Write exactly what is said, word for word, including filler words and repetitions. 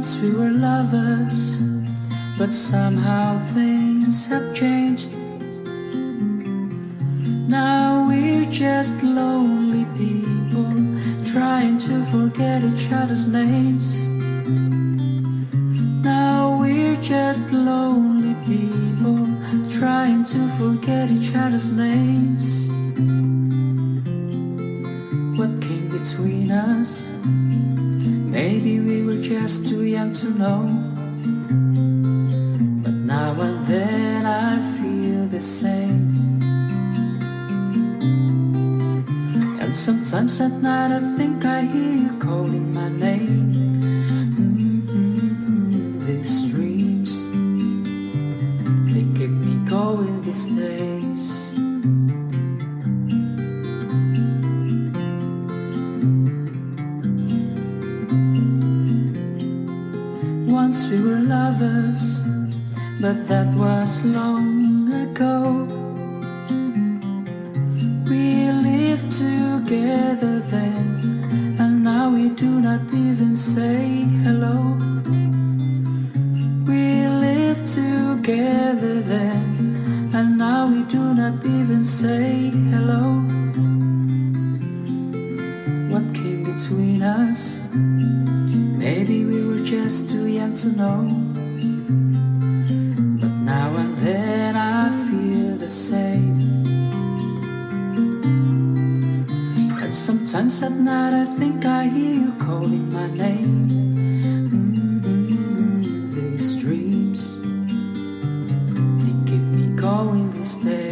Once we were lovers, but somehow things have changed. Now we're just lonely people, trying to forget each other's names. Now we're just lonely people, trying to forget each other's names. What came between us? Maybe we were just too young to know. But now and then I feel the same. And sometimes at night I think I hear you calling my name. Mm-hmm. These dreams, they keep me going these days. Once we were lovers, but that was long ago. We lived together then, and now we do not even say hello. We lived together then, and now we do not even say hello. What came between us? Maybe we were just too young to know. But now and then I feel the same. And sometimes at night I think I hear you calling my name. Mm-hmm. These dreams, they keep me going these days.